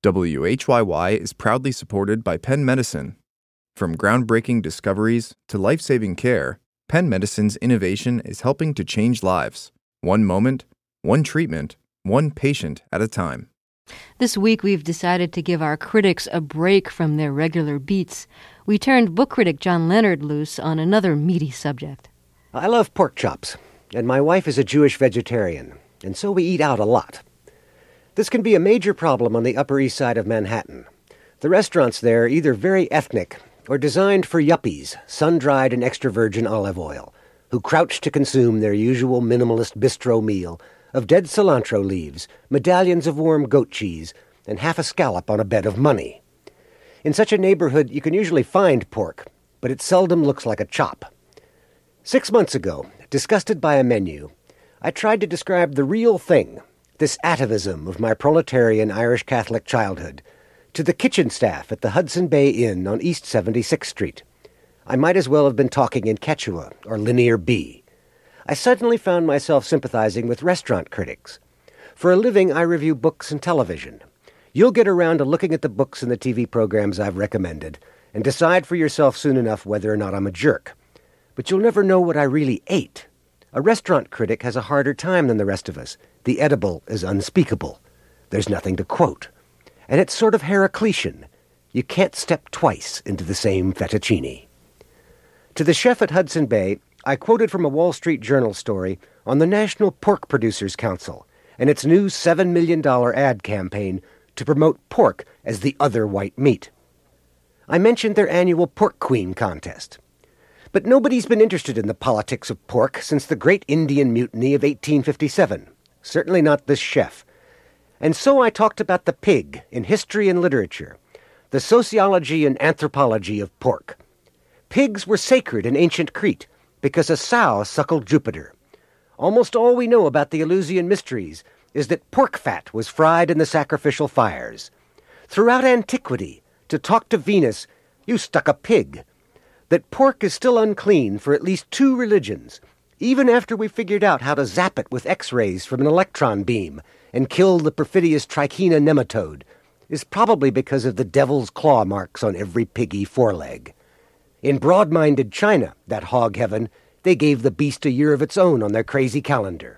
WHYY is proudly supported by Penn Medicine. From groundbreaking discoveries to life-saving care, Penn Medicine's innovation is helping to change lives. One moment, one treatment, one patient at a time. This week, we've decided to give our critics a break from their regular beats. We turned book critic John Leonard loose on another meaty subject. I love pork chops, and my wife is a Jewish vegetarian, and so we eat out a lot. This can be a major problem on the Upper East Side of Manhattan. The restaurants there are either very ethnic or designed for yuppies, sun-dried and extra virgin olive oil, who crouch to consume their usual minimalist bistro meal of dead cilantro leaves, medallions of warm goat cheese, and half a scallop on a bed of money. In such a neighborhood, you can usually find pork, but it seldom looks like a chop. 6 months ago, disgusted by a menu, I tried to describe the real thing, this atavism of my proletarian Irish Catholic childhood, to the kitchen staff at the Hudson Bay Inn on East 76th Street. I might as well have been talking in Quechua or Linear B. I suddenly found myself sympathizing with restaurant critics. For a living, I review books and television. You'll get around to looking at the books and the TV programs I've recommended and decide for yourself soon enough whether or not I'm a jerk. But you'll never know what I really ate. A restaurant critic has a harder time than the rest of us. The edible is unspeakable. There's nothing to quote. And it's sort of Heraclitean. You can't step twice into the same fettuccine. To the chef at Hudson Bay, I quoted from a Wall Street Journal story on the National Pork Producers Council and its new $7 million ad campaign to promote pork as the other white meat. I mentioned their annual Pork Queen contest. But nobody's been interested in the politics of pork since the Great Indian Mutiny of 1857. Certainly not this chef. And so I talked about the pig in history and literature, the sociology and anthropology of pork. Pigs were sacred in ancient Crete because a sow suckled Jupiter. Almost all we know about the Eleusinian mysteries is that pork fat was fried in the sacrificial fires. Throughout antiquity, to talk to Venus, you stuck a pig. That pork is still unclean for at least 2 religions, even after we figured out how to zap it with X-rays from an electron beam and kill the perfidious trichina nematode, is probably because of the devil's claw marks on every piggy foreleg. In broad-minded China, that hog heaven, they gave the beast a year of its own on their crazy calendar.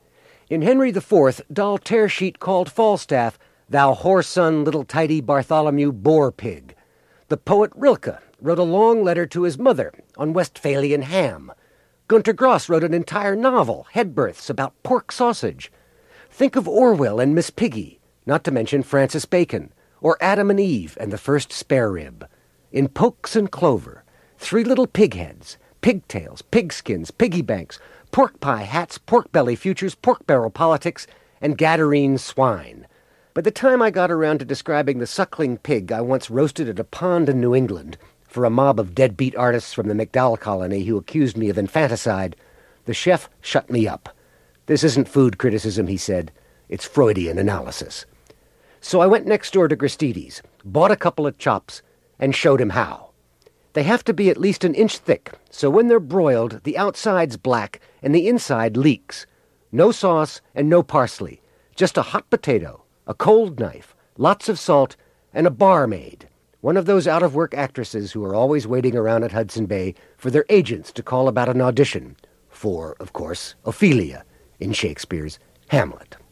In Henry IV, Doll Tearsheet called Falstaff, "Thou whoreson little tidy Bartholomew boar pig." The poet Rilke wrote a long letter to his mother on Westphalian ham. Gunter Grass wrote an entire novel, Headbirths, about pork sausage. Think of Orwell and Miss Piggy, not to mention Francis Bacon, or Adam and Eve and the first spare rib. In Pokes and Clover, 3 little pig heads, pigtails, pigskins, piggy banks, pork pie hats, pork belly futures, pork barrel politics, and Gadarene swine. By the time I got around to describing the suckling pig I once roasted at a pond in New England for a mob of deadbeat artists from the McDowell colony who accused me of infanticide, the chef shut me up. "This isn't food criticism," he said. "It's Freudian analysis." So I went next door to Gristedes, bought a couple of chops, and showed him how. They have to be at least an inch thick, so when they're broiled, the outside's black and the inside leaks. No sauce and no parsley, just a hot potato, a cold knife, lots of salt, and a barmaid, one of those out-of-work actresses who are always waiting around at Hudson Bay for their agents to call about an audition for, of course, Ophelia in Shakespeare's Hamlet.